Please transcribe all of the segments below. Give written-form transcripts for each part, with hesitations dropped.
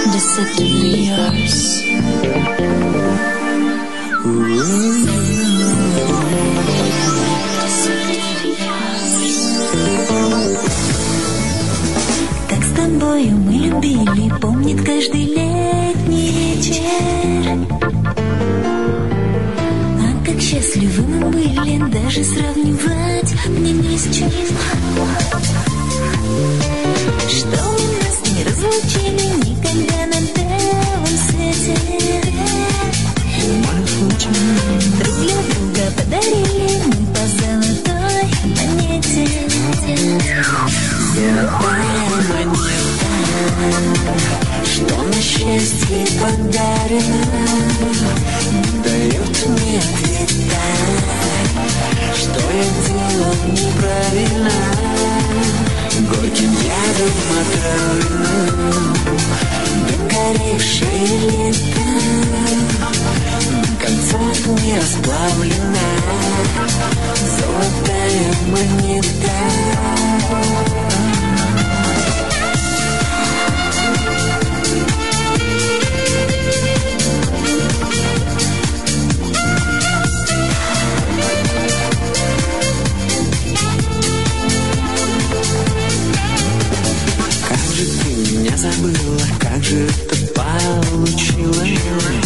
deceptively yours. Так с тобою мы любили, помнит каждый летний вечер. А как счастливы мы были, даже сравнивать мне не с чем. Что мы нас не разлучили никогда на белом свете. Друг для друга подарили мы по золотой монете. Золотая монета, что на счастье подарено, дает мне ответа, что я делал неправильно. Горьким ядом отравленным, догоревшее лето, на концах не расплавлена золотая монета. Забыла, как же это получилось.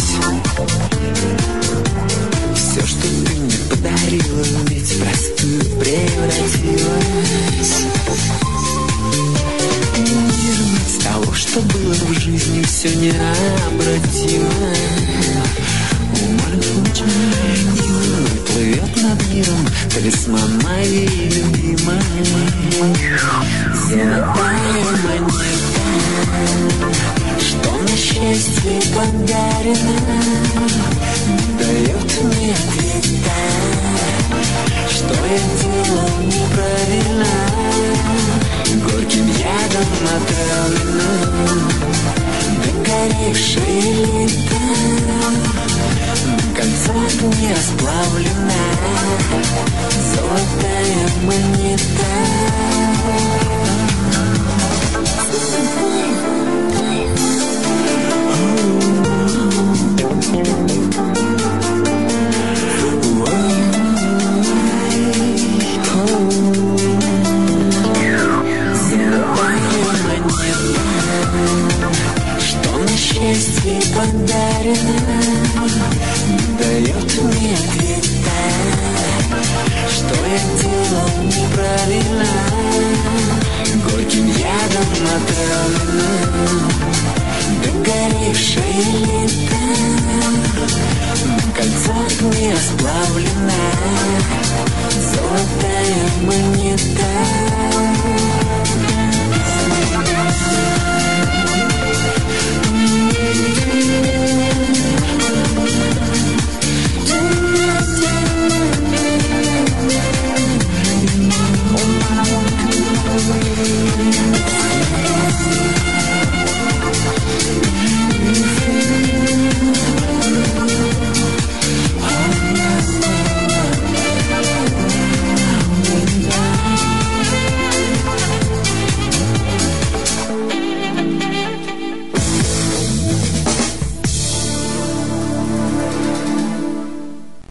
Все, что ты мне подарила, ведь в простую превратилось. Вернуть того, что было в жизни, все необратимо. И луной плывет над миром талисман моей любимой. Золотая монета, что на счастье подарено, дает мне ответа, что я делал неправильно. Горьким ядом отравлено, догоревшее лето, на концах не расплавлена золотая монета. Счастье подарено, дает мне ответа, что я делал неправильно. Горьким ядом отравлено, догоревшее лето, на кольцах не расплавлена золотая монета.